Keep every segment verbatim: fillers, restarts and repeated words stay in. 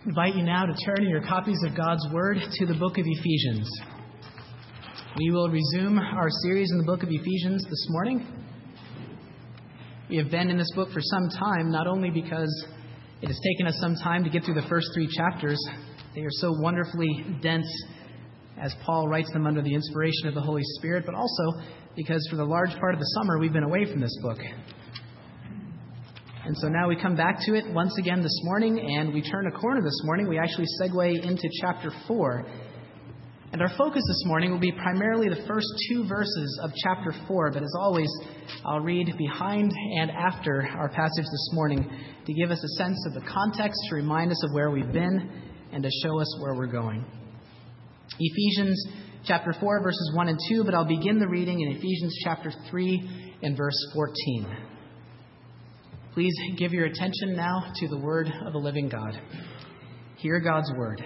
I invite you now to turn in your copies of God's Word to the book of Ephesians. We will resume our series in the book of Ephesians this morning. We have been in this book for some time, not only because it has taken us some time to get through the first three chapters. They are so wonderfully dense as Paul writes them under the inspiration of the Holy Spirit, but also because for the large part of the summer we've been away from this book. And so now we come back to it once again this morning, and we turn a corner this morning. We actually segue into chapter four. And our focus this morning will be primarily the first two verses of chapter four. But as always, I'll read behind and after our passage this morning to give us a sense of the context, to remind us of where we've been, and to show us where we're going. Ephesians chapter four, verses one and two, but I'll begin the reading in Ephesians chapter three and verse fourteen. Please give your attention now to the word of the living God. Hear God's word.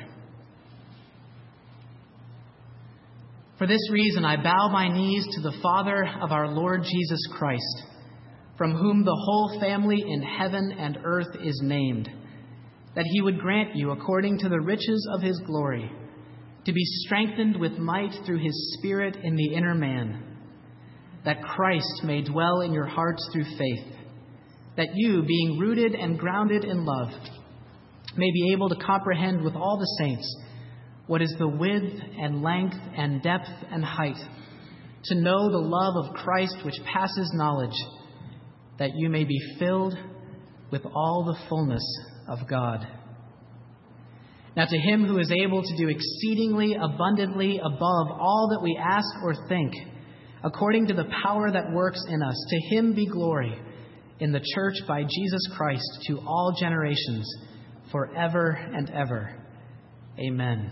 For this reason I bow my knees to the Father of our Lord Jesus Christ, from whom the whole family in heaven and earth is named, that he would grant you, according to the riches of his glory, to be strengthened with might through his Spirit in the inner man, that Christ may dwell in your hearts through faith, that you, being rooted and grounded in love, may be able to comprehend with all the saints what is the width and length and depth and height, to know the love of Christ which passes knowledge, that you may be filled with all the fullness of God. Now to him who is able to do exceedingly abundantly above all that we ask or think, according to the power that works in us, to him be glory in the church by Jesus Christ to all generations, forever and ever. Amen.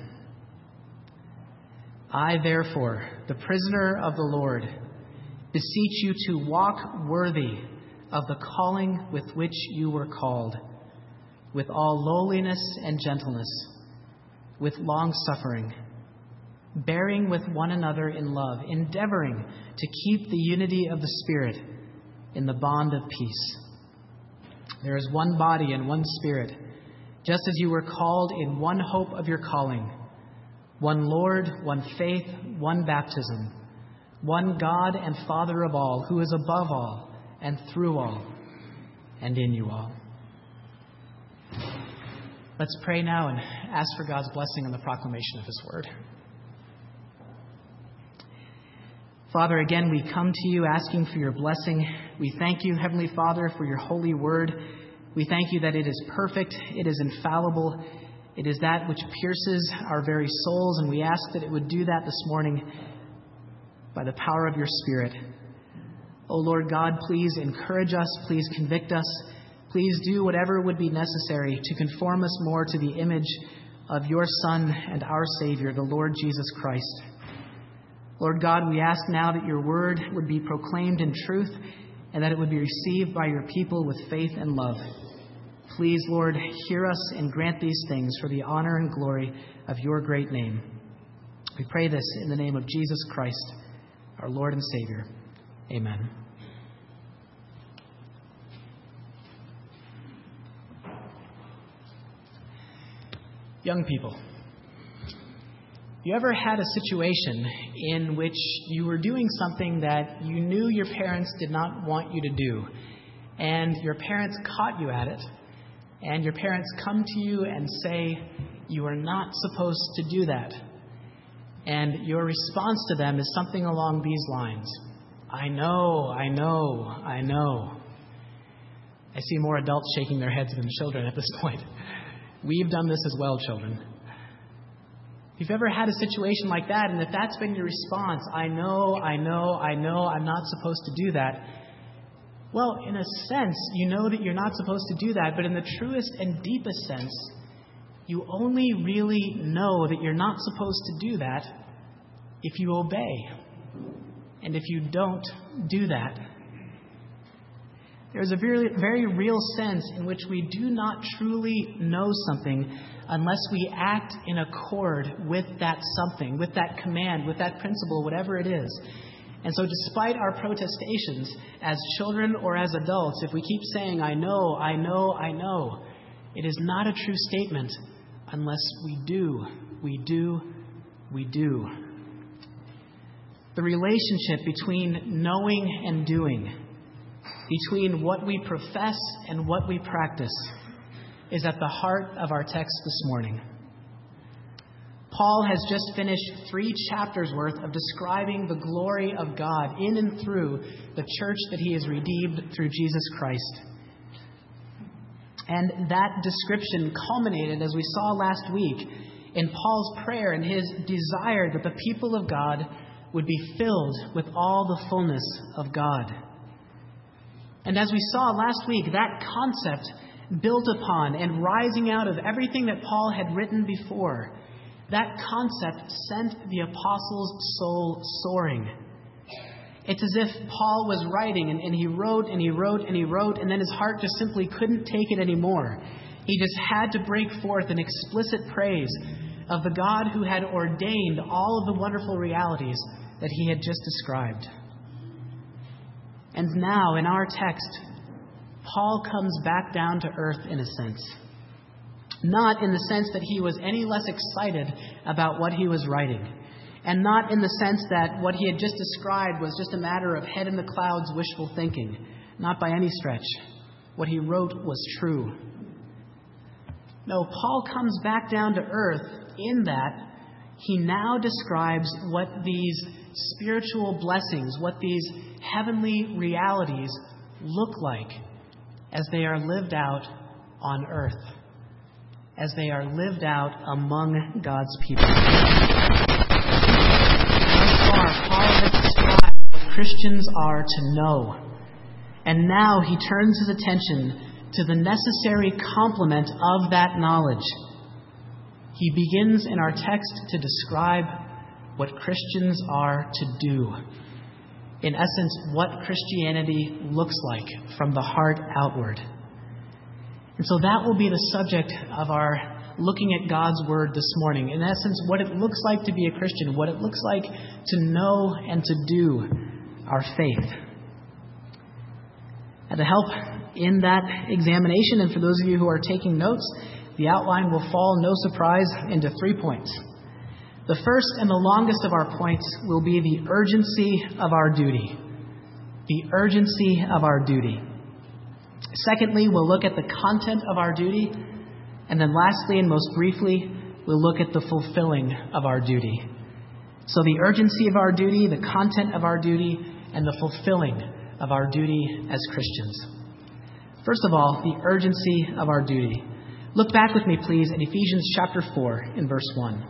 I, therefore, the prisoner of the Lord, beseech you to walk worthy of the calling with which you were called, with all lowliness and gentleness, with long-suffering, bearing with one another in love, endeavoring to keep the unity of the Spirit in the bond of peace. There is one body and one Spirit, just as you were called in one hope of your calling, one Lord, one faith, one baptism, one God and Father of all, who is above all and through all and in you all. Let's pray now and ask for God's blessing on the proclamation of his word. Father, again, we come to you asking for your blessing. We thank you, Heavenly Father, for your holy word. We thank you that it is perfect, it is infallible, it is that which pierces our very souls, and we ask that it would do that this morning by the power of your Spirit. O Lord God, please encourage us, please convict us, please do whatever would be necessary to conform us more to the image of your Son and our Savior, the Lord Jesus Christ. Lord God, we ask now that your word would be proclaimed in truth and that it would be received by your people with faith and love. Please, Lord, hear us and grant these things for the honor and glory of your great name. We pray this in the name of Jesus Christ, our Lord and Savior. Amen. Young people, you ever had a situation in which you were doing something that you knew your parents did not want you to do, and your parents caught you at it, and your parents come to you and say, you are not supposed to do that, and your response to them is something along these lines: I know, I know, I know. I see more adults shaking their heads than children at this point. We've done this as well, children. If you've ever had a situation like that, and if that's been your response, I know, I know, I know, I'm not supposed to do that. Well, in a sense, you know that you're not supposed to do that, but in the truest and deepest sense, you only really know that you're not supposed to do that if you obey. And if you don't do that, there's a very, very real sense in which we do not truly know something unless we act in accord with that something, with that command, with that principle, whatever it is. And so despite our protestations as children or as adults, if we keep saying, I know, I know, I know, it is not a true statement unless we do, we do, we do. The relationship between knowing and doing, between what we profess and what we practice, is at the heart of our text this morning. Paul has just finished three chapters worth of describing the glory of God in and through the church that he has redeemed through Jesus Christ. And that description culminated, as we saw last week, in Paul's prayer and his desire that the people of God would be filled with all the fullness of God. And as we saw last week, that concept built upon and rising out of everything that Paul had written before, that concept sent the apostle's soul soaring. It's as if Paul was writing and, and he wrote and he wrote and he wrote, and then his heart just simply couldn't take it anymore. He just had to break forth an explicit praise of the God who had ordained all of the wonderful realities that he had just described. And now, in our text, Paul comes back down to earth in a sense. Not in the sense that he was any less excited about what he was writing. And not in the sense that what he had just described was just a matter of head in the clouds wishful thinking. Not by any stretch. What he wrote was true. No, Paul comes back down to earth in that he now describes what these spiritual blessings, what these heavenly realities look like as they are lived out on earth, as they are lived out among God's people. Thus far, Paul has described what Christians are to know, and now he turns his attention to the necessary complement of that knowledge. He begins in our text to describe what Christians are to do. In essence, what Christianity looks like from the heart outward. And so that will be the subject of our looking at God's Word this morning. In essence, what it looks like to be a Christian, what it looks like to know and to do our faith. And to help in that examination, and for those of you who are taking notes, the outline will fall, no surprise, into three points. The first and the longest of our points will be the urgency of our duty. The urgency of our duty. Secondly, we'll look at the content of our duty. And then lastly, and most briefly, we'll look at the fulfilling of our duty. So the urgency of our duty, the content of our duty, and the fulfilling of our duty as Christians. First of all, the urgency of our duty. Look back with me, please, at Ephesians chapter four in verse one.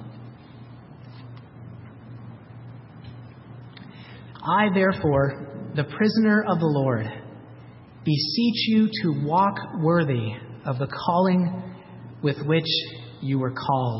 I, therefore, the prisoner of the Lord, beseech you to walk worthy of the calling with which you were called.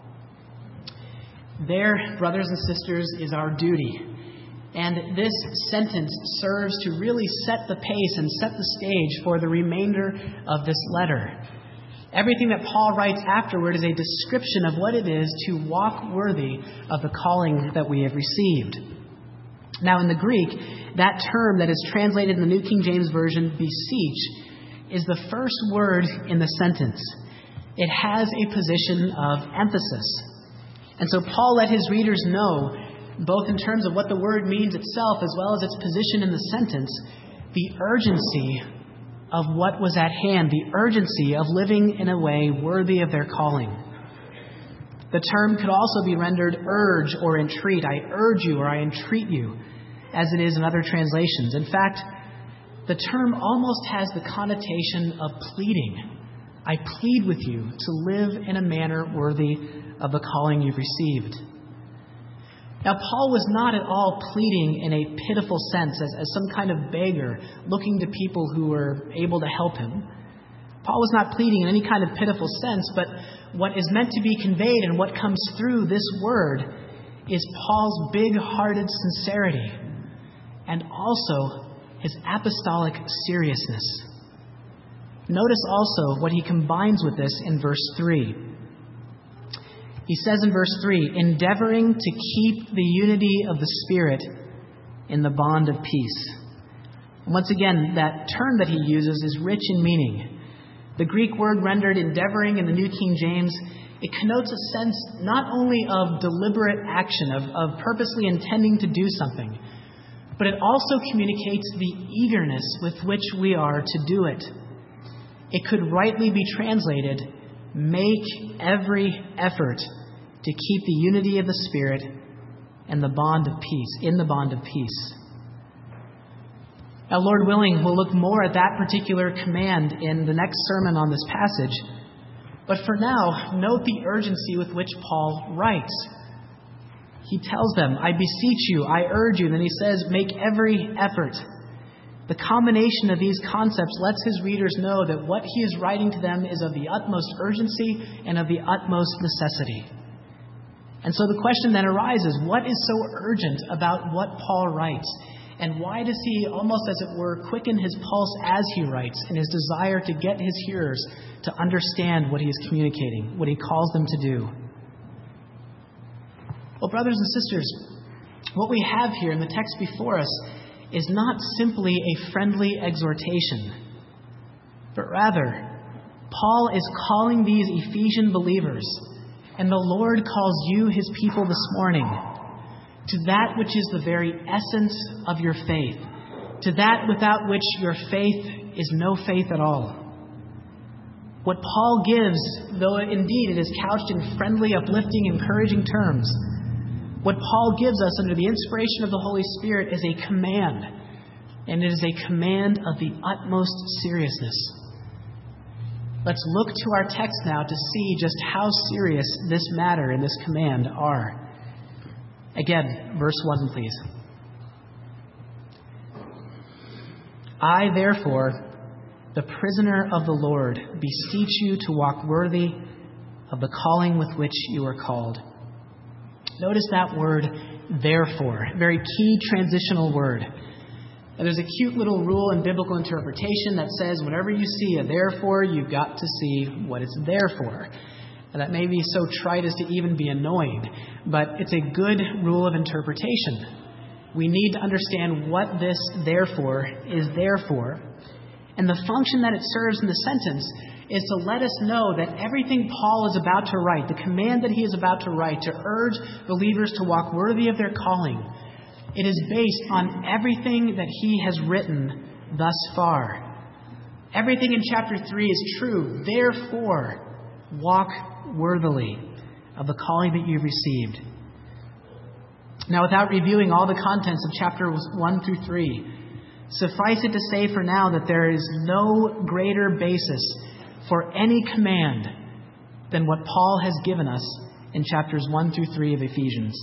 There, brothers and sisters, is our duty. And this sentence serves to really set the pace and set the stage for the remainder of this letter. Everything that Paul writes afterward is a description of what it is to walk worthy of the calling that we have received. Now, in the Greek, that term that is translated in the New King James Version, beseech, is the first word in the sentence. It has a position of emphasis. And so Paul let his readers know, both in terms of what the word means itself as well as its position in the sentence, the urgency of what was at hand, the urgency of living in a way worthy of their calling. The term could also be rendered urge or entreat. I urge you or I entreat you, as it is in other translations. In fact, the term almost has the connotation of pleading. I plead with you to live in a manner worthy of the calling you've received. Now, Paul was not at all pleading in a pitiful sense, as, as some kind of beggar looking to people who were able to help him. Paul was not pleading in any kind of pitiful sense, but what is meant to be conveyed and what comes through this word is Paul's big-hearted sincerity and also his apostolic seriousness. Notice also what he combines with this in verse three. He says in verse three, endeavoring to keep the unity of the Spirit in the bond of peace. And once again, that term that he uses is rich in meaning. The Greek word rendered endeavoring in the New King James, it connotes a sense not only of deliberate action, of, of purposely intending to do something, but it also communicates the eagerness with which we are to do it. It could rightly be translated, make every effort to keep the unity of the Spirit and the bond of peace, in the bond of peace. Now, Lord willing, we'll look more at that particular command in the next sermon on this passage. But for now, note the urgency with which Paul writes. He tells them, I beseech you, I urge you. Then he says, make every effort. The combination of these concepts lets his readers know that what he is writing to them is of the utmost urgency and of the utmost necessity. And so the question then arises, what is so urgent about what Paul writes? And why does he, almost as it were, quicken his pulse as he writes in his desire to get his hearers to understand what he is communicating, what he calls them to do? Well, brothers and sisters, what we have here in the text before us is not simply a friendly exhortation, but rather, Paul is calling these Ephesian believers, and the Lord calls you, his people, this morning, to that which is the very essence of your faith, to that without which your faith is no faith at all. What Paul gives, though indeed it is couched in friendly, uplifting, encouraging terms, what Paul gives us under the inspiration of the Holy Spirit is a command, and it is a command of the utmost seriousness. Let's look to our text now to see just how serious this matter and this command are. Again, verse one, please. I, therefore, the prisoner of the Lord, beseech you to walk worthy of the calling with which you are called. Notice that word, therefore, a very key transitional word. And there's a cute little rule in biblical interpretation that says whenever you see a therefore, you've got to see what it's there for. And that may be so trite as to even be annoying, but it's a good rule of interpretation. We need to understand what this therefore is there for. And the function that it serves in the sentence is to let us know that everything Paul is about to write, the command that he is about to write, to urge believers to walk worthy of their calling, it is based on everything that he has written thus far. Everything in chapter three is true. Therefore, walk worthily of the calling that you've received. Now, without reviewing all the contents of chapters one through three, suffice it to say for now that there is no greater basis for any command than what Paul has given us in chapters one through three of Ephesians.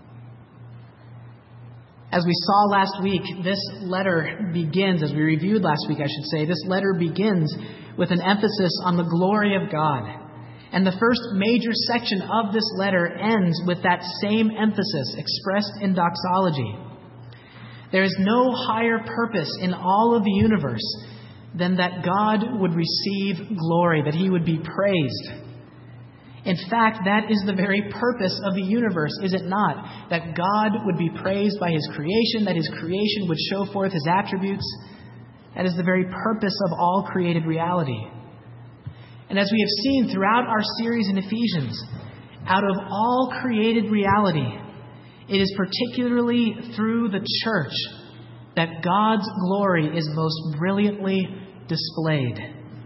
As we saw last week, this letter begins, as we reviewed last week, I should say, this letter begins with an emphasis on the glory of God. And the first major section of this letter ends with that same emphasis expressed in doxology. There is no higher purpose in all of the universe than that God would receive glory, that he would be praised. In fact, that is the very purpose of the universe, is it not? That God would be praised by his creation, that his creation would show forth his attributes. That is the very purpose of all created reality. And as we have seen throughout our series in Ephesians, out of all created reality, it is particularly through the church that God's glory is most brilliantly displayed.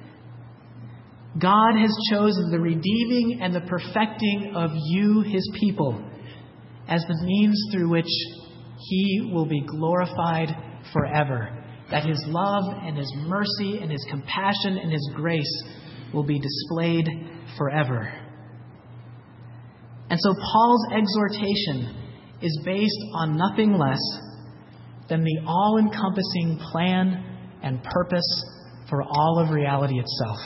God has chosen the redeeming and the perfecting of you, his people, as the means through which he will be glorified forever. That his love and his mercy and his compassion and his grace will be displayed forever. And so Paul's exhortation is based on nothing less than the all-encompassing plan and purpose for all of reality itself.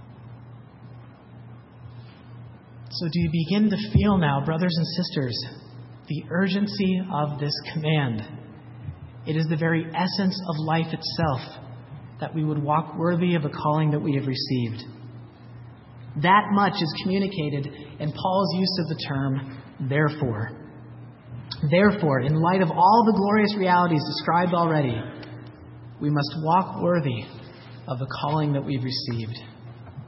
So do you begin to feel now, brothers and sisters, the urgency of this command? It is the very essence of life itself that we would walk worthy of the calling that we have received. That much is communicated in Paul's use of the term, therefore. Therefore, in light of all the glorious realities described already, we must walk worthy of the calling that we've received.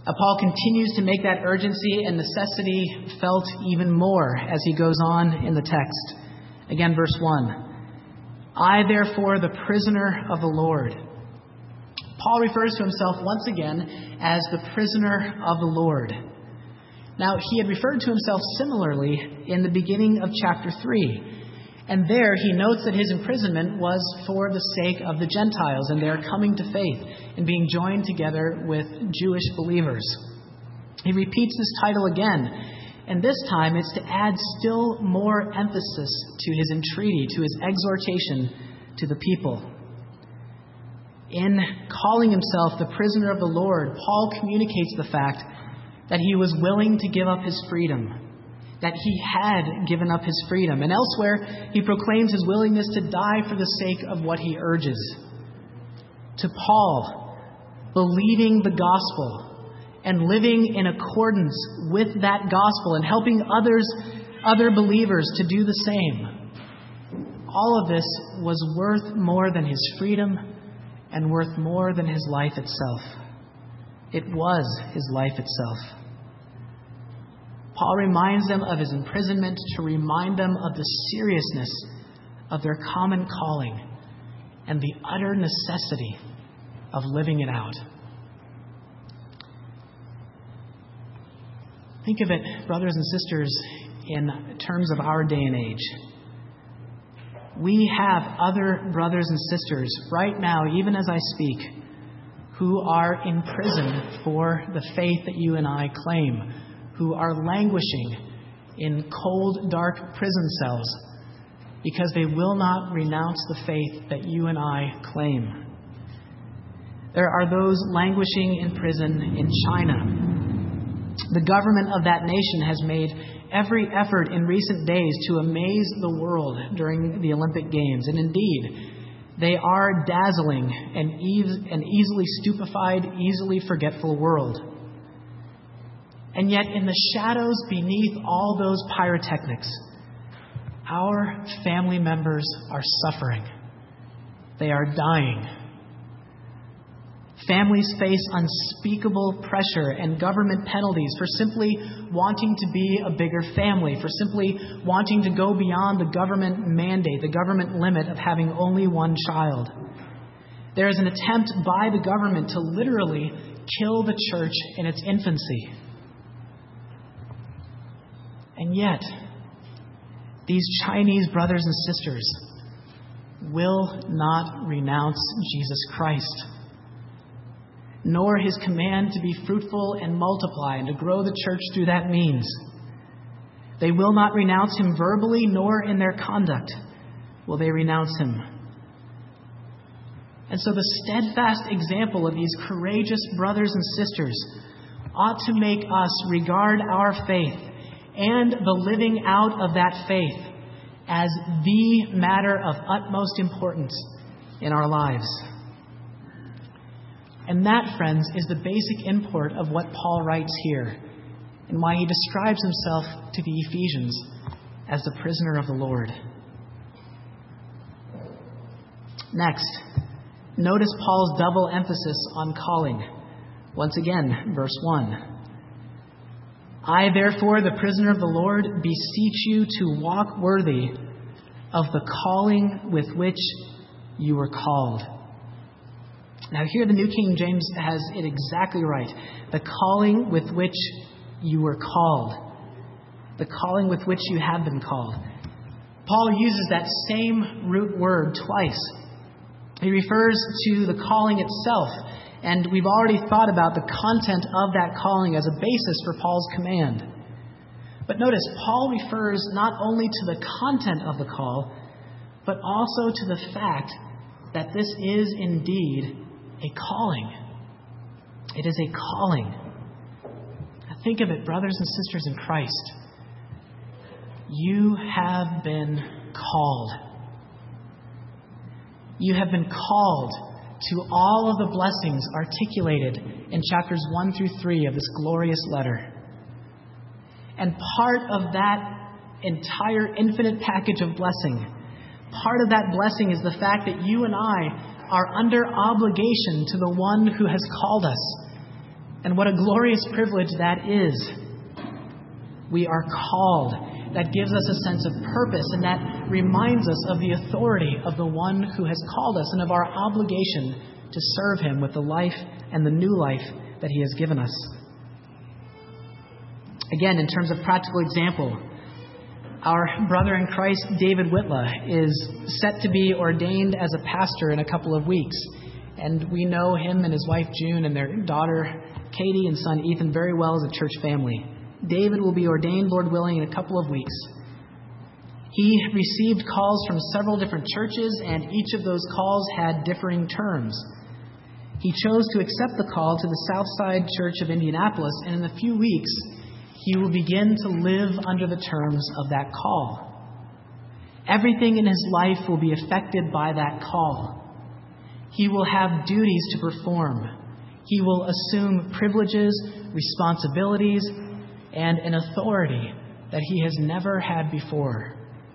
Uh, Paul continues to make that urgency and necessity felt even more as he goes on in the text. Again, verse one. I, therefore, the prisoner of the Lord. Paul refers to himself once again as the prisoner of the Lord. Now, he had referred to himself similarly in the beginning of chapter three. And there he notes that his imprisonment was for the sake of the Gentiles and their coming to faith and being joined together with Jewish believers. He repeats this title again, and this time it's to add still more emphasis to his entreaty, to his exhortation to the people. In calling himself the prisoner of the Lord, Paul communicates the fact that he was willing to give up his freedom, that he had given up his freedom. And elsewhere, he proclaims his willingness to die for the sake of what he urges. To Paul, believing the gospel and living in accordance with that gospel and helping others, other believers to do the same, all of this was worth more than his freedom and worth more than his life itself. It was his life itself. Paul reminds them of his imprisonment to remind them of the seriousness of their common calling and the utter necessity of living it out. Think of it, brothers and sisters, in terms of our day and age. We have other brothers and sisters right now, even as I speak, who are in prison for the faith that you and I claim, who are languishing in cold, dark prison cells because they will not renounce the faith that you and I claim. There are those languishing in prison in China. The government of that nation has made every effort in recent days to amaze the world during the Olympic Games. And indeed, they are dazzling an easily stupefied, easily forgetful world. And yet, in the shadows beneath all those pyrotechnics, our family members are suffering. They are dying. Families face unspeakable pressure and government penalties for simply wanting to be a bigger family, for simply wanting to go beyond the government mandate, the government limit of having only one child. There is an attempt by the government to literally kill the church in its infancy. And yet, these Chinese brothers and sisters will not renounce Jesus Christ, nor his command to be fruitful and multiply and to grow the church through that means. They will not renounce him verbally, nor in their conduct will they renounce him. And so the steadfast example of these courageous brothers and sisters ought to make us regard our faith and the living out of that faith as the matter of utmost importance in our lives. And that, friends, is the basic import of what Paul writes here and why he describes himself to the Ephesians as the prisoner of the Lord. Next, notice Paul's double emphasis on calling. Once again, verse one. I, therefore, the prisoner of the Lord, beseech you to walk worthy of the calling with which you were called. Now here the New King James has it exactly right. The calling with which you were called. The calling with which you have been called. Paul uses that same root word twice. He refers to the calling itself, and we've already thought about the content of that calling as a basis for Paul's command. But notice, Paul refers not only to the content of the call, but also to the fact that this is indeed a calling. It is a calling. Now think of it, brothers and sisters in Christ. You have been called. You have been called to all of the blessings articulated in chapters one through three of this glorious letter. And part of that entire infinite package of blessing, part of that blessing is the fact that you and I are under obligation to the one who has called us. And what a glorious privilege that is. We are called. That gives us a sense of purpose, and that reminds us of the authority of the one who has called us and of our obligation to serve him with the life and the new life that he has given us. Again, in terms of practical example, our brother in Christ, David Whitla, is set to be ordained as a pastor in a couple of weeks. And we know him and his wife June and their daughter Katie and son Ethan very well as a church family. David will be ordained, Lord willing, in a couple of weeks. He received calls from several different churches, and each of those calls had differing terms. He chose to accept the call to the Southside Church of Indianapolis, and in a few weeks, he will begin to live under the terms of that call. Everything in his life will be affected by that call. He will have duties to perform. He will assume privileges, responsibilities, and an authority that he has never had before.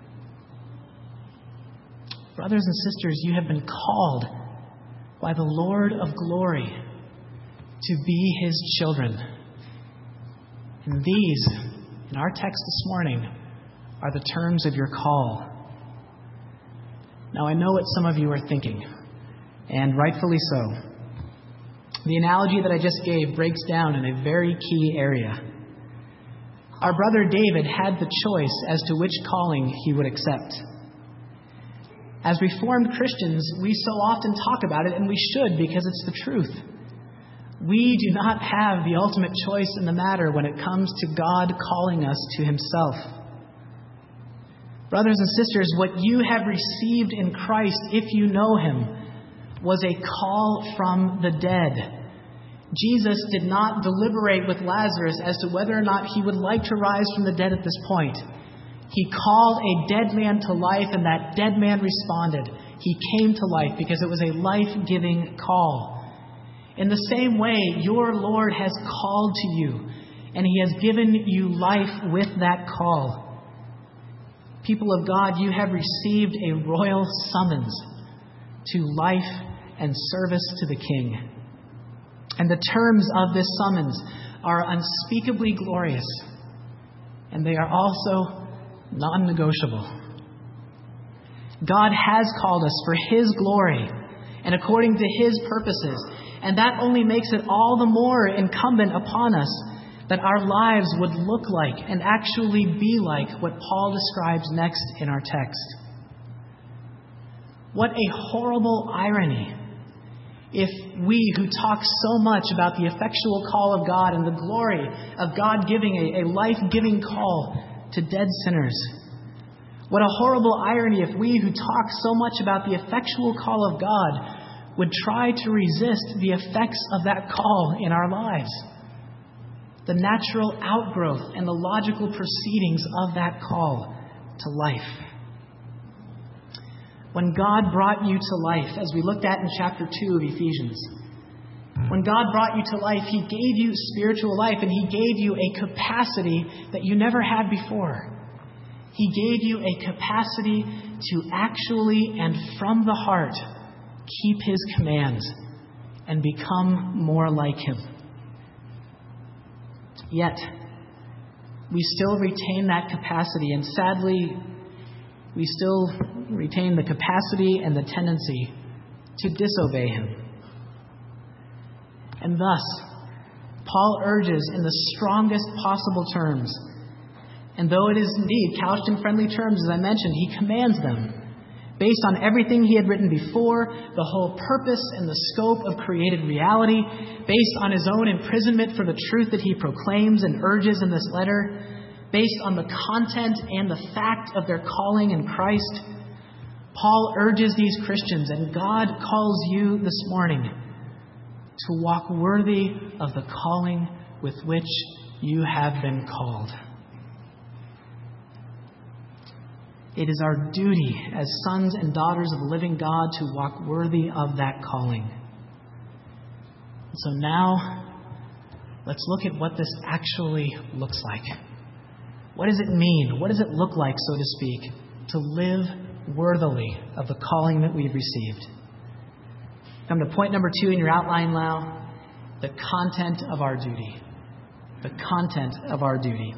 Brothers and sisters, you have been called by the Lord of glory to be his children. And these, in our text this morning, are the terms of your call. Now, I know what some of you are thinking, and rightfully so. The analogy that I just gave breaks down in a very key area. Our brother David had the choice as to which calling he would accept. As Reformed Christians, we so often talk about it, and we should, because it's the truth. We do not have the ultimate choice in the matter when it comes to God calling us to himself. Brothers and sisters, what you have received in Christ, if you know him, was a call from the dead. Jesus did not deliberate with Lazarus as to whether or not he would like to rise from the dead at this point. He called a dead man to life, and that dead man responded. He came to life because it was a life-giving call. In the same way, your Lord has called to you, and he has given you life with that call. People of God, you have received a royal summons to life and service to the King. And the terms of this summons are unspeakably glorious, and they are also non-negotiable. God has called us for his glory and according to his purposes, and that only makes it all the more incumbent upon us that our lives would look like and actually be like what Paul describes next in our text. What a horrible irony if we who talk so much about the effectual call of God and the glory of God giving a, a life-giving call to dead sinners. What a horrible irony if we who talk so much about the effectual call of God would try to resist the effects of that call in our lives. The natural outgrowth and the logical proceedings of that call to life. When God brought you to life, as we looked at in chapter two of Ephesians, when God brought you to life, he gave you spiritual life, and he gave you a capacity that you never had before. He gave you a capacity to actually and from the heart keep his commands and become more like him. Yet, we still retain that capacity, and sadly, we still retain the capacity and the tendency to disobey him. And thus, Paul urges in the strongest possible terms, and though it is indeed couched in friendly terms, as I mentioned, he commands them, based on everything he had written before, the whole purpose and the scope of created reality, based on his own imprisonment for the truth that he proclaims and urges in this letter, based on the content and the fact of their calling in Christ. Paul urges these Christians, and God calls you this morning to walk worthy of the calling with which you have been called. It is our duty as sons and daughters of the living God to walk worthy of that calling. And so now, let's look at what this actually looks like. What does it mean? What does it look like, so to speak, to live worthily of the calling that we've received? Come to point number two in your outline now. the content of our duty. The content of our duty.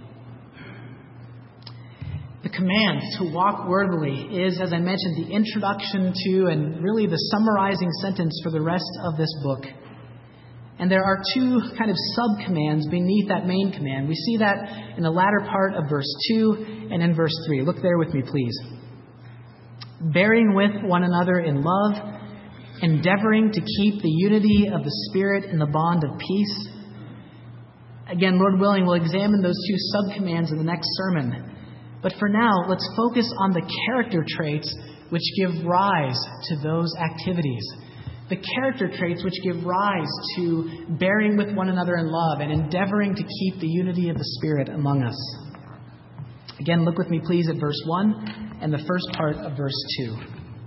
The command to walk worthily is, as I mentioned, the introduction to and really the summarizing sentence for the rest of this book. And there are two kind of sub-commands beneath that main command. We see that in the latter part of verse two and in verse three. Look there with me, please. Bearing with one another in love, endeavoring to keep the unity of the Spirit in the bond of peace. Again, Lord willing, we'll examine those two sub-commands in the next sermon. But for now, let's focus on the character traits which give rise to those activities. The character traits which give rise to bearing with one another in love and endeavoring to keep the unity of the Spirit among us. Again, look with me, please, at verse one and the first part of verse two.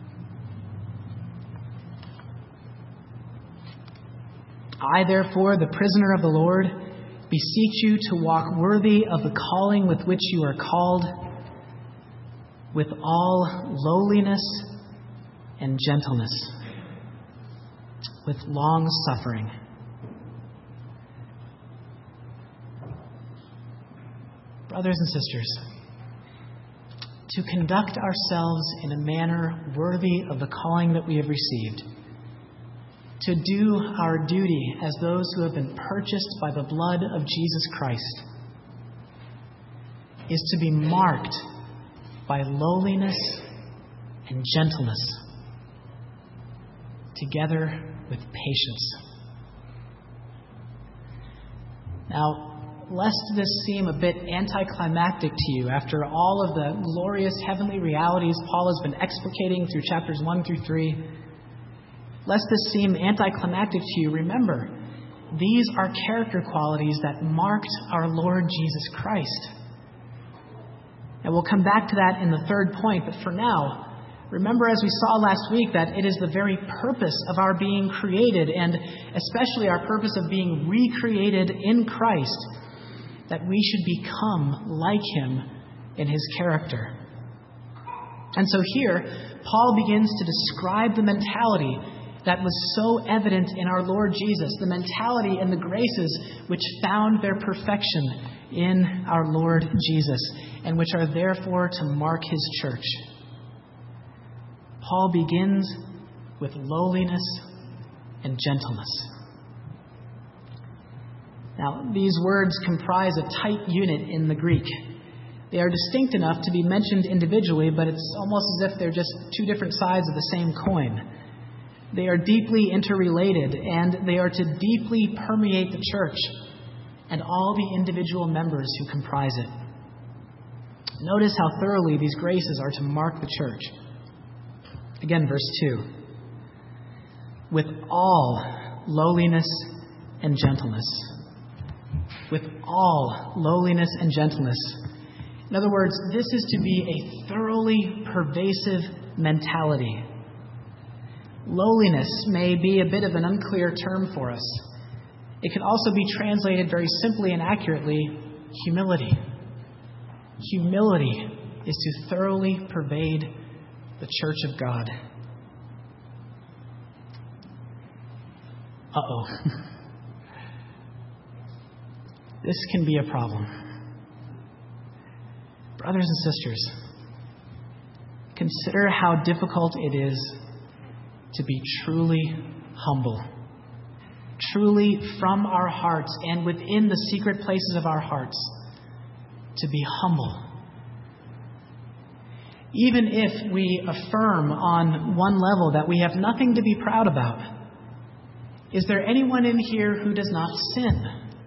I, therefore, the prisoner of the Lord, beseech you to walk worthy of the calling with which you are called, with all lowliness and gentleness, with long suffering. Brothers and sisters, to conduct ourselves in a manner worthy of the calling that we have received, to do our duty as those who have been purchased by the blood of Jesus Christ, is to be marked by lowliness and gentleness, together with patience. Now, lest this seem a bit anticlimactic to you after all of the glorious heavenly realities Paul has been explicating through chapters one through three, lest this seem anticlimactic to you, remember, these are character qualities that marked our Lord Jesus Christ. And we'll come back to that in the third point, but for now, remember, as we saw last week, that it is the very purpose of our being created, and especially our purpose of being recreated in Christ, that we should become like Him in His character. And so here, Paul begins to describe the mentality that was so evident in our Lord Jesus, the mentality and the graces which found their perfection in our Lord Jesus, and which are therefore to mark His church. Paul begins with lowliness and gentleness. Now, these words comprise a tight unit in the Greek. They are distinct enough to be mentioned individually, but it's almost as if they're just two different sides of the same coin. They are deeply interrelated, and they are to deeply permeate the church and all the individual members who comprise it. Notice how thoroughly these graces are to mark the church. Again, verse two. With all lowliness and gentleness. With all lowliness and gentleness. In other words, this is to be a thoroughly pervasive mentality. Lowliness may be a bit of an unclear term for us. It can also be translated very simply and accurately, humility. Humility is to thoroughly pervade the church of God. Uh-oh. This can be a problem. Brothers and sisters, consider how difficult it is to be truly humble. Truly from our hearts and within the secret places of our hearts, to be humble. Even if we affirm on one level that we have nothing to be proud about, is there anyone in here who does not sin?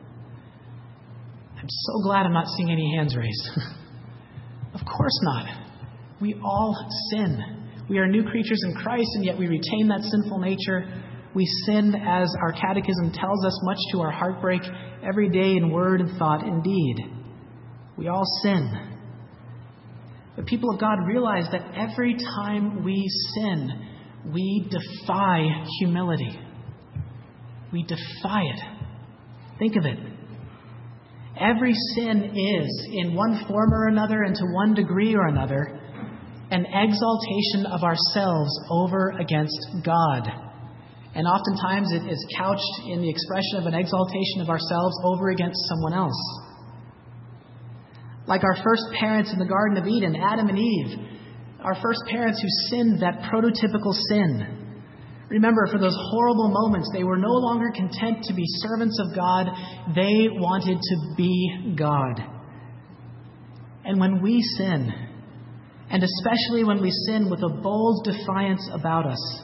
I'm so glad I'm not seeing any hands raised. Of course not. We all sin. We are new creatures in Christ, and yet we retain that sinful nature. We sin, as our catechism tells us, much to our heartbreak, every day in word and thought and deed. We all sin. But people of God, realize that every time we sin, we defy humility. We defy it. Think of it. Every sin is, in one form or another and to one degree or another, an exaltation of ourselves over against God. And oftentimes it is couched in the expression of an exaltation of ourselves over against someone else. Like our first parents in the Garden of Eden, Adam and Eve, our first parents who sinned that prototypical sin. Remember, for those horrible moments, they were no longer content to be servants of God. They wanted to be God. And when we sin, and especially when we sin with a bold defiance about us,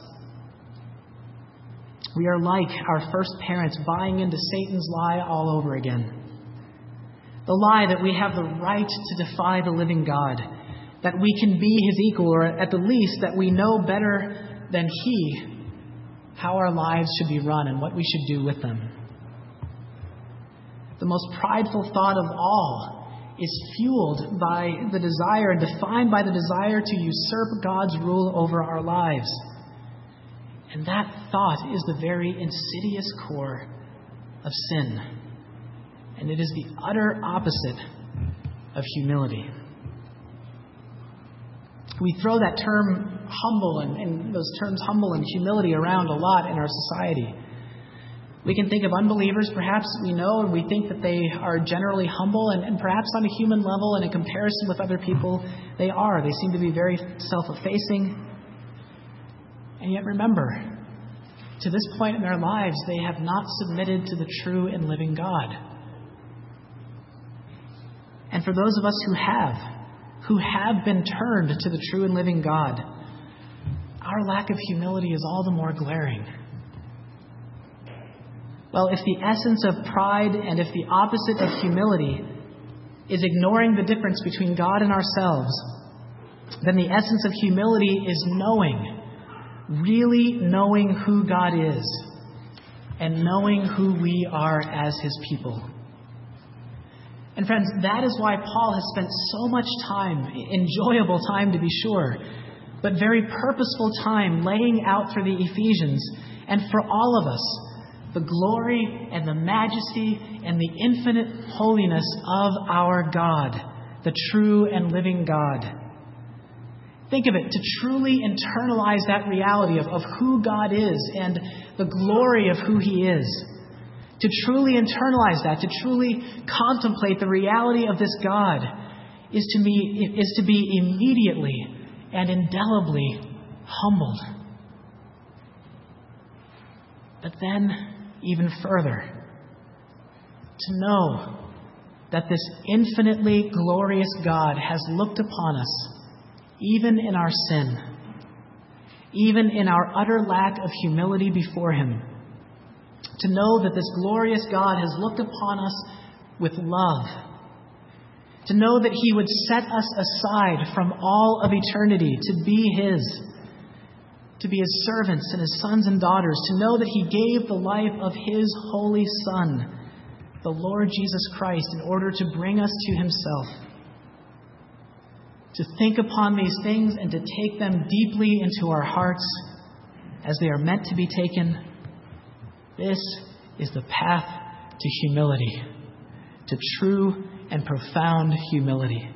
we are like our first parents buying into Satan's lie all over again. The lie that we have the right to defy the living God, that we can be his equal, or at the least that we know better than he how our lives should be run and what we should do with them. The most prideful thought of all is fueled by the desire and defined by the desire to usurp God's rule over our lives. And that thought is the very insidious core of sin. And it is the utter opposite of humility. We throw that term humble and, and those terms humble and humility around a lot in our society. We can think of unbelievers, perhaps we know, and we think that they are generally humble, and, and perhaps on a human level and in comparison with other people, they are. They seem to be very self-effacing. And yet remember, to this point in their lives, they have not submitted to the true and living God. And for those of us who have, who have been turned to the true and living God, our lack of humility is all the more glaring. Well, if the essence of pride and if the opposite of humility is ignoring the difference between God and ourselves, then the essence of humility is knowing, really knowing who God is and knowing who we are as his people. And friends, that is why Paul has spent so much time, enjoyable time to be sure, but very purposeful time laying out for the Ephesians and for all of us the glory and the majesty and the infinite holiness of our God, the true and living God. Think of it, to truly internalize that reality of, of who God is and the glory of who he is. To truly internalize that, to truly contemplate the reality of this God is to be, is to be immediately and indelibly humbled. But then, even further, to know that this infinitely glorious God has looked upon us, even in our sin, even in our utter lack of humility before him. To know that this glorious God has looked upon us with love. To know that he would set us aside from all of eternity to be his, to be his servants and his sons and daughters. To know that he gave the life of his holy Son, the Lord Jesus Christ, in order to bring us to himself. To think upon these things and to take them deeply into our hearts as they are meant to be taken. This is the path to humility, to true and profound humility.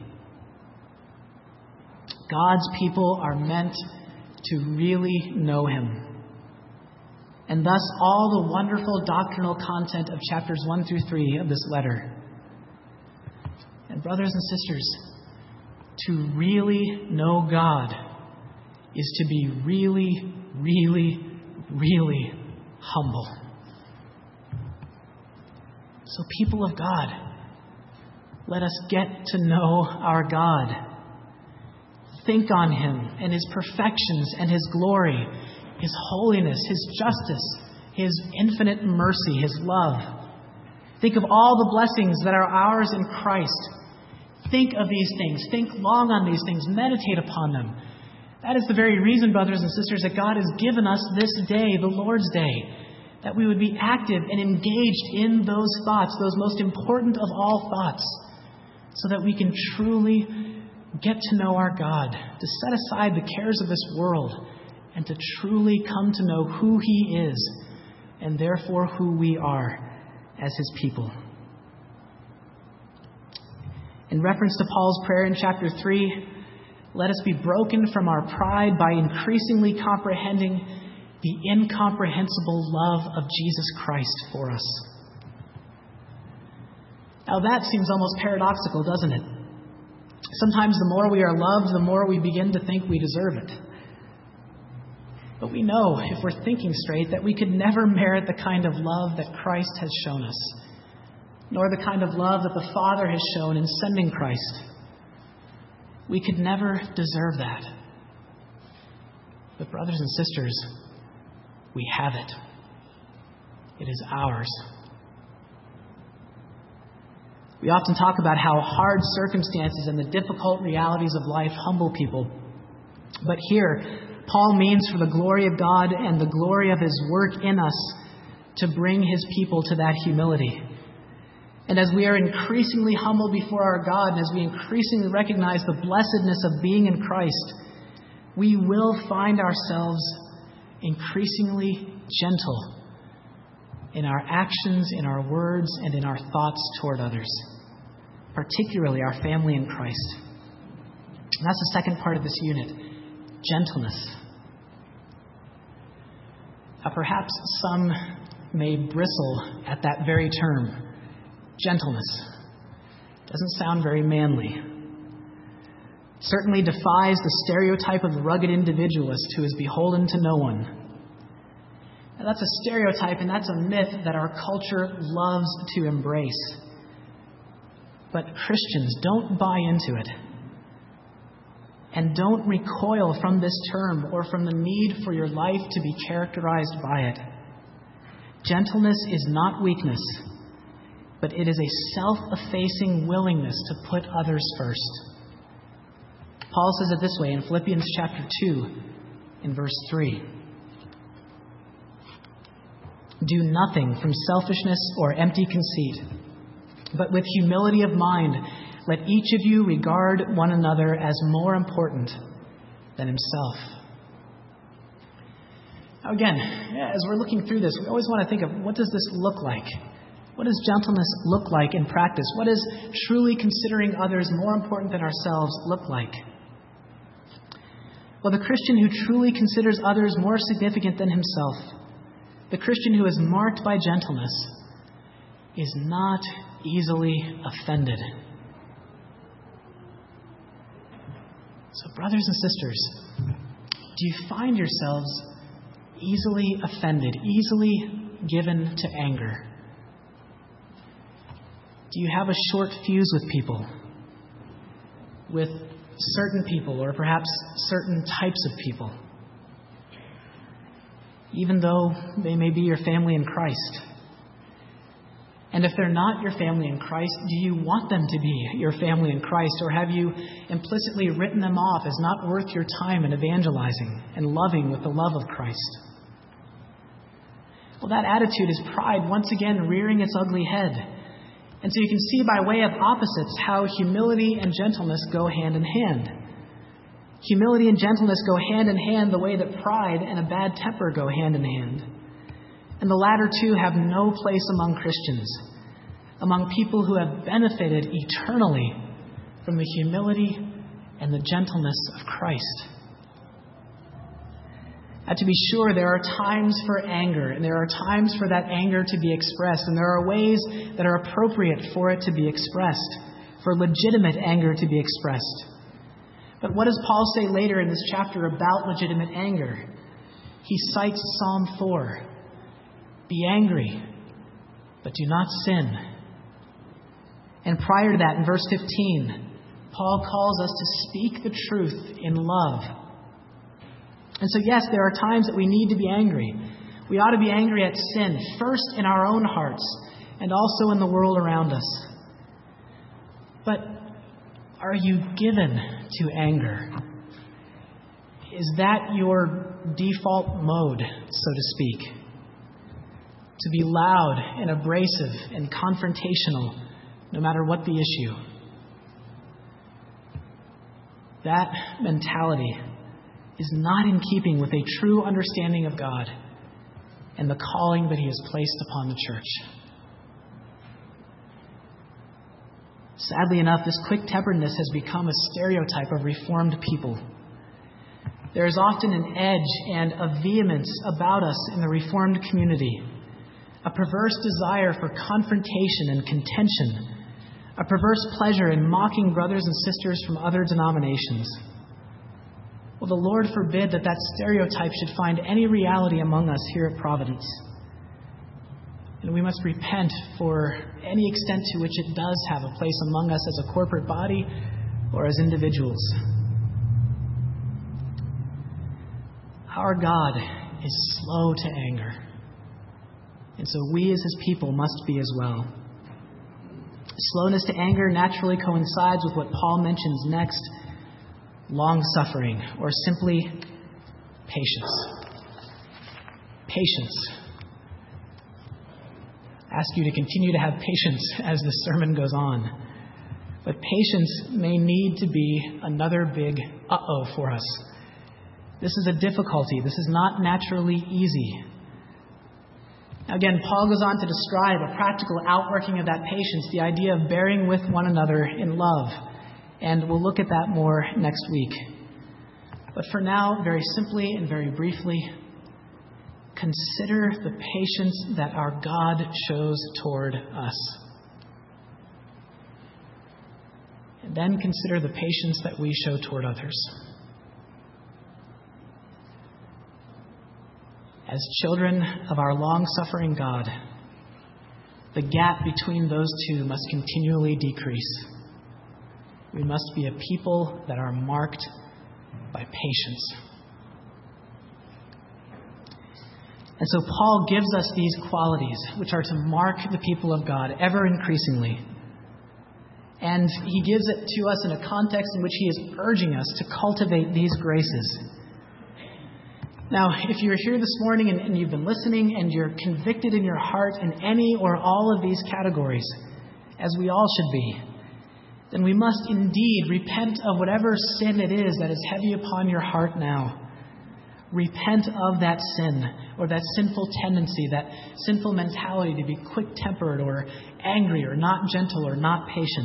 God's people are meant to really know him. And thus all the wonderful doctrinal content of chapters one through three of this letter. And brothers and sisters, to really know God is to be really, really, really humble. So people of God, let us get to know our God. Think on him and his perfections and his glory, his holiness, his justice, his infinite mercy, his love. Think of all the blessings that are ours in Christ. Think of these things. Think long on these things. Meditate upon them. That is the very reason, brothers and sisters, that God has given us this day, the Lord's Day, that we would be active and engaged in those thoughts, those most important of all thoughts, so that we can truly get to know our God, to set aside the cares of this world, and to truly come to know who he is, and therefore who we are as his people. In reference to Paul's prayer in chapter three, let us be broken from our pride by increasingly comprehending the incomprehensible love of Jesus Christ for us. Now that seems almost paradoxical, doesn't it? Sometimes the more we are loved, the more we begin to think we deserve it. But we know, if we're thinking straight, that we could never merit the kind of love that Christ has shown us, nor the kind of love that the Father has shown in sending Christ. We could never deserve that. But brothers and sisters, we have it. It is ours. We often talk about how hard circumstances and the difficult realities of life humble people. But here, Paul means for the glory of God and the glory of his work in us to bring his people to that humility. And as we are increasingly humble before our God, and as we increasingly recognize the blessedness of being in Christ, we will find ourselves increasingly gentle in our actions, in our words, and in our thoughts toward others, particularly our family in Christ. And that's the second part of this unit, gentleness. Now, perhaps some may bristle at that very term, gentleness. Doesn't sound very manly. Certainly defies the stereotype of the rugged individualist who is beholden to no one. Now, that's a stereotype and that's a myth that our culture loves to embrace. But Christians, don't buy into it. And don't recoil from this term or from the need for your life to be characterized by it. Gentleness is not weakness, but it is a self-effacing willingness to put others first. Paul says it this way in Philippians chapter two, in verse three. Do nothing from selfishness or empty conceit, but with humility of mind, let each of you regard one another as more important than himself. Now again, as we're looking through this, we always want to think of what does this look like? What does gentleness look like in practice? What does truly considering others more important than ourselves look like? Well, the Christian who truly considers others more significant than himself, the Christian who is marked by gentleness, is not easily offended. So, brothers and sisters, do you find yourselves easily offended, easily given to anger? Do you have a short fuse with people, with certain people, or perhaps certain types of people, even though they may be your family in Christ? And if they're not your family in Christ, do you want them to be your family in Christ, or have you implicitly written them off as not worth your time in evangelizing and loving with the love of Christ? Well, that attitude is pride once again rearing its ugly head. And so you can see by way of opposites how humility and gentleness go hand in hand. Humility and gentleness go hand in hand the way that pride and a bad temper go hand in hand. And the latter two have no place among Christians, among people who have benefited eternally from the humility and the gentleness of Christ. Now, to be sure, there are times for anger, and there are times for that anger to be expressed, and there are ways that are appropriate for it to be expressed, for legitimate anger to be expressed. But what does Paul say later in this chapter about legitimate anger? He cites Psalm four. Be angry, but do not sin. And prior to that, in verse fifteen, Paul calls us to speak the truth in love. And so, yes, there are times that we need to be angry. We ought to be angry at sin, first in our own hearts and also in the world around us. But are you given to anger? Is that your default mode, so to speak? To be loud and abrasive and confrontational, no matter what the issue? That mentality is not in keeping with a true understanding of God and the calling that He has placed upon the church. Sadly enough, this quick-temperedness has become a stereotype of Reformed people. There is often an edge and a vehemence about us in the Reformed community, a perverse desire for confrontation and contention, a perverse pleasure in mocking brothers and sisters from other denominations. Well, the Lord forbid that that stereotype should find any reality among us here at Providence. And we must repent for any extent to which it does have a place among us as a corporate body or as individuals. Our God is slow to anger, and so we as His people must be as well. Slowness to anger naturally coincides with what Paul mentions next, long-suffering, or simply patience. Patience. I ask you to continue to have patience as the sermon goes on. But patience may need to be another big uh-oh for us. This is a difficulty. This is not naturally easy. Again, Paul goes on to describe a practical outworking of that patience, the idea of bearing with one another in love. And we'll look at that more next week. But for now, very simply and very briefly, consider the patience that our God shows toward us. And then consider the patience that we show toward others. As children of our long-suffering God, the gap between those two must continually decrease. We must be a people that are marked by patience. And so Paul gives us these qualities, which are to mark the people of God ever increasingly. And he gives it to us in a context in which he is urging us to cultivate these graces. Now, if you're here this morning and, and you've been listening and you're convicted in your heart in any or all of these categories, as we all should be, then we must indeed repent of whatever sin it is that is heavy upon your heart now. Repent of that sin or that sinful tendency, that sinful mentality to be quick-tempered or angry or not gentle or not patient.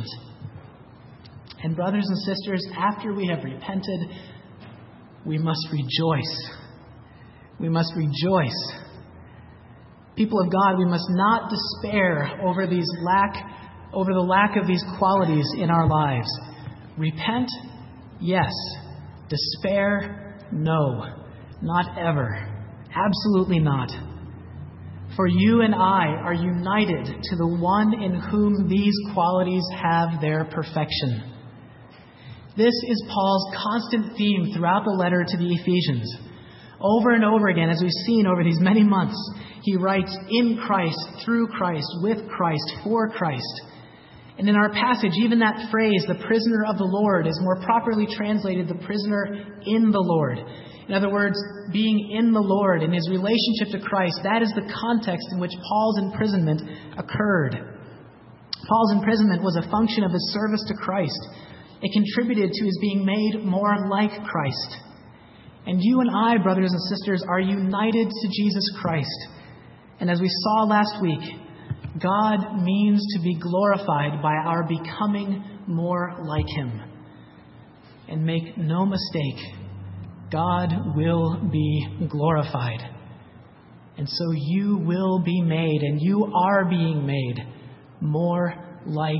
And brothers and sisters, after we have repented, we must rejoice. We must rejoice. People of God, we must not despair over these lack, over the lack of these qualities in our lives. Repent, yes. Despair, no. Not ever. Absolutely not. For you and I are united to the one in whom these qualities have their perfection. This is Paul's constant theme throughout the letter to the Ephesians. Over and over again, as we've seen over these many months, he writes in Christ, through Christ, with Christ, for Christ. And in our passage, even that phrase, the prisoner of the Lord, is more properly translated, the prisoner in the Lord. In other words, being in the Lord, in his relationship to Christ, that is the context in which Paul's imprisonment occurred. Paul's imprisonment was a function of his service to Christ. It contributed to his being made more like Christ. And you and I, brothers and sisters, are united to Jesus Christ. And as we saw last week, God means to be glorified by our becoming more like him. And make no mistake, God will be glorified. And so you will be made, and you are being made more like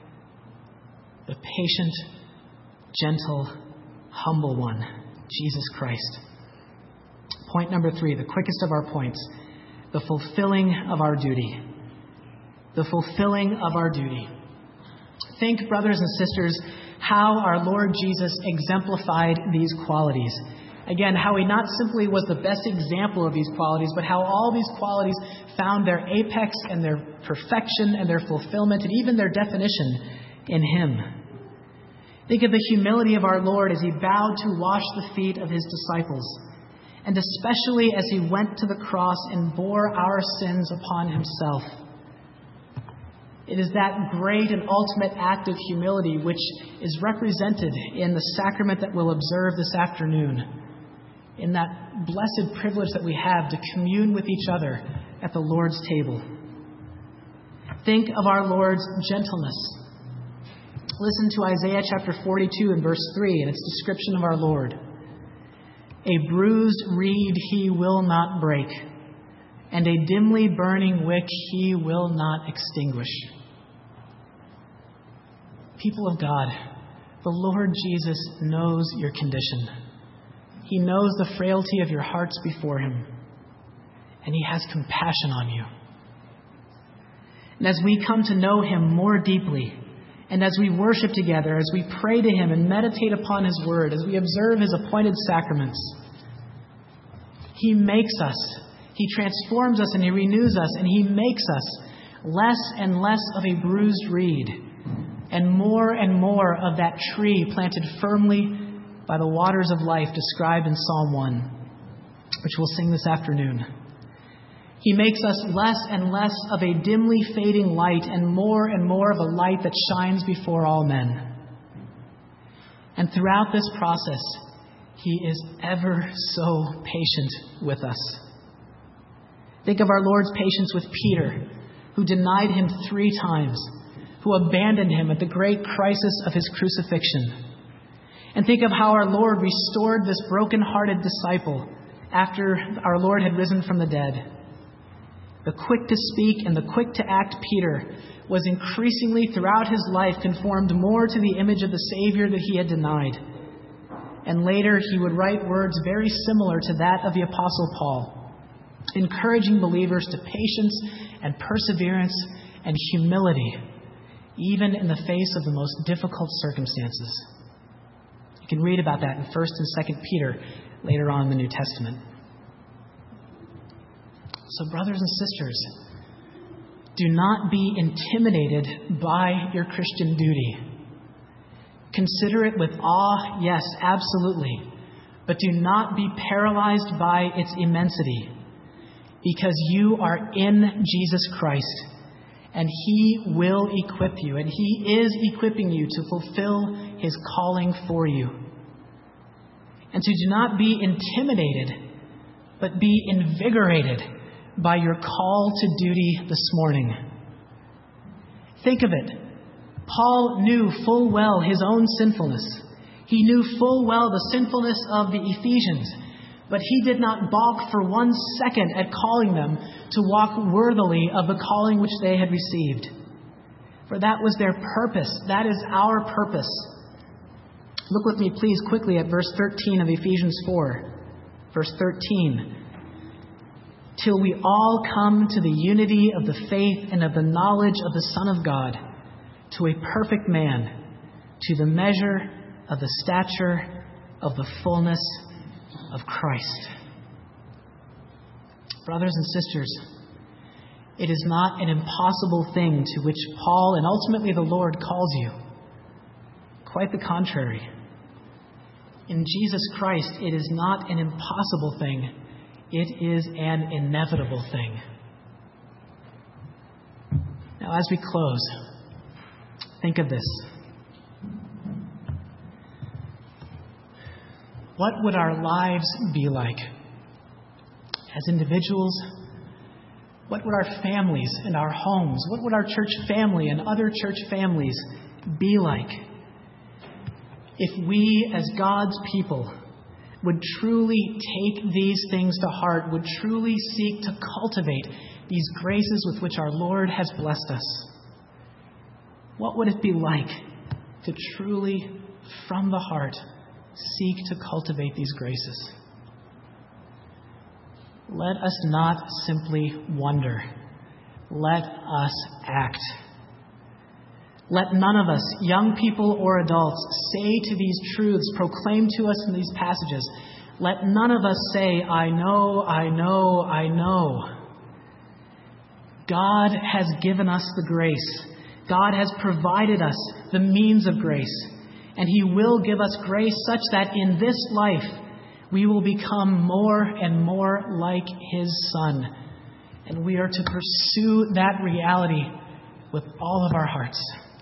the patient, gentle, humble one, Jesus Christ. Point number three, the quickest of our points, the fulfilling of our duty. The fulfilling of our duty. Think, brothers and sisters, how our Lord Jesus exemplified these qualities. Again, how he not simply was the best example of these qualities, but how all these qualities found their apex and their perfection and their fulfillment and even their definition in him. Think of the humility of our Lord as he bowed to wash the feet of his disciples, and especially as he went to the cross and bore our sins upon himself. It is that great and ultimate act of humility which is represented in the sacrament that we'll observe this afternoon, in that blessed privilege that we have to commune with each other at the Lord's table. Think of our Lord's gentleness. Listen to Isaiah chapter forty-two and verse three and its description of our Lord. A bruised reed he will not break, and a dimly burning wick he will not extinguish. People of God, the Lord Jesus knows your condition. He knows the frailty of your hearts before him, and he has compassion on you. And as we come to know him more deeply, and as we worship together, as we pray to him and meditate upon his word, as we observe his appointed sacraments, he makes us, he transforms us, and he renews us, and he makes us less and less of a bruised reed, and more and more of that tree planted firmly by the waters of life described in Psalm one, which we'll sing this afternoon. He makes us less and less of a dimly fading light and more and more of a light that shines before all men. And throughout this process, he is ever so patient with us. Think of our Lord's patience with Peter, who denied him three times, who abandoned him at the great crisis of his crucifixion. And think of how our Lord restored this broken-hearted disciple after our Lord had risen from the dead. The quick to speak and the quick to act Peter was increasingly throughout his life conformed more to the image of the Savior that he had denied. And later he would write words very similar to that of the Apostle Paul, encouraging believers to patience and perseverance and humility, even in the face of the most difficult circumstances. You can read about that in First and Second Peter later on in the New Testament. So, brothers and sisters, do not be intimidated by your Christian duty. Consider it with awe, yes, absolutely, but do not be paralyzed by its immensity, because you are in Jesus Christ, and he will equip you, and he is equipping you to fulfill his calling for you. And so do not be intimidated, but be invigorated by your call to duty this morning. Think of it. Paul knew full well his own sinfulness. He knew full well the sinfulness of the Ephesians, but he did not balk for one second at calling them to walk worthily of the calling which they had received. For that was their purpose. That is our purpose. Look with me, please, quickly at verse thirteen of Ephesians four. Verse thirteen. Till we all come to the unity of the faith and of the knowledge of the Son of God, to a perfect man, to the measure of the stature of the fullness of Christ. Brothers and sisters, it is not an impossible thing to which Paul and ultimately the Lord calls you. Quite the contrary. In Jesus Christ, it is not an impossible thing. It is an inevitable thing. Now, as we close, think of this. What would our lives be like as individuals? What would our families and our homes, what would our church family and other church families be like if we, as God's people, would truly take these things to heart, would truly seek to cultivate these graces with which our Lord has blessed us? What would it be like to truly, from the heart, seek to cultivate these graces? Let us not simply wonder. Let us act. Let none of us, young people or adults, say to these truths proclaimed to us in these passages, let none of us say, I know, I know, I know. God has given us the grace. God has provided us the means of grace. And he will give us grace such that in this life we will become more and more like his Son. And we are to pursue that reality with all of our hearts.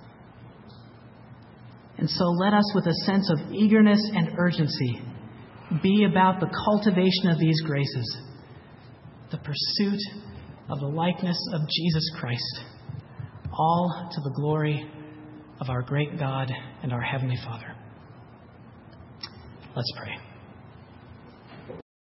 And so let us, with a sense of eagerness and urgency, be about the cultivation of these graces, the pursuit of the likeness of Jesus Christ, all to the glory of our great God and our Heavenly Father. Let's pray.